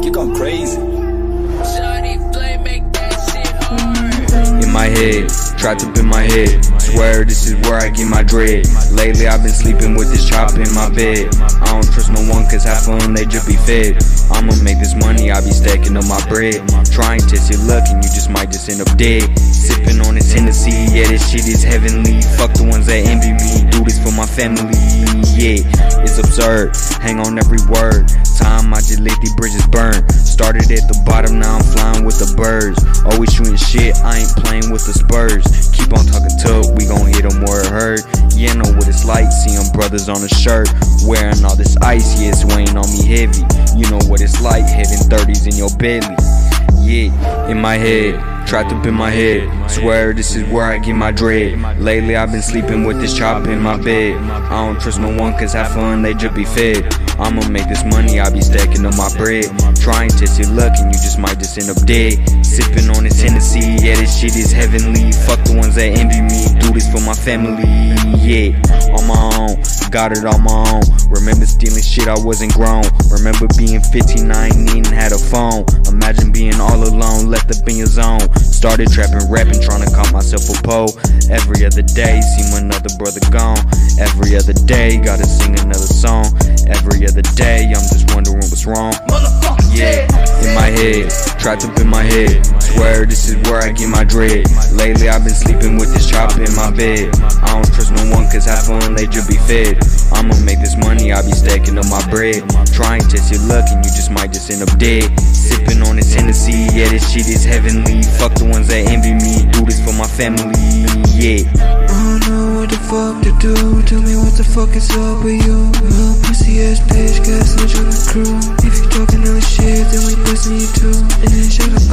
You going crazy. In my head, tried to bend my head. Swear this is where I get my dread. Lately I've been sleeping with this chop in my bed. I don't trust no one cause half of them they just be fed. I'ma make this money, I be stacking up my bread. Try and test your luck and you just might just end up dead. Sipping on this Hennessy, yeah this shit is heavenly. Fuck the ones that envy me, do this for my family. Yeah, it's absurd, hang on every word. Time I just let these bridges burn. Started at the bottom, now I'm flying with the birds. Always shooting shit, I ain't playing with the Spurs. Keep on talking tough, we gon' hit them where it hurt. Yeah, I know what it's like, seeing brothers on the shirt. Wearing all this ice, yeah, it's weighing on me heavy. You know what it's like, having 30s in your belly. Yeah, in my head, tried to bend my head. Swear this is where I get my dread. Lately I've been sleeping with this chop in my bed. I don't trust no one cause half of them they just be fed. I'ma make this money, I be stacking up my bread. Try and test your luck and you just might just end up dead. Sipping on this Hennessy, yeah this shit is heavenly. Fuck the ones that envy me, do this for my family. Yeah, on my own, got it on my own. Remember stealing shit, I wasn't grown. Remember being 15, I ain't even had a phone. Imagine being all alone, left up in your zone. Started trapping, rapping, trying to call myself a pole. Every other day, see my another brother gone. Every other day, gotta sing another song. Every other day, I'm just wondering what's wrong. Yeah, in my head, tried to bend my head. Swear this is where I get my dread. Lately I've been sleeping with this chop in my bed. I don't trust no one cause half of them they just be fed. I'ma make this money, I be stacking up my bread. Try and test your luck and you just might just end up dead. Sipping on this Hennessy, yeah this shit is heavenly. Fuck the ones that envy me, do this for my family. Yeah, I don't know what the fuck to do. Tell me what the fuck is up with you. Little pussy ass bitch, got a switch on the crew. If you talking other shit, then we bustin' you too. And then shut up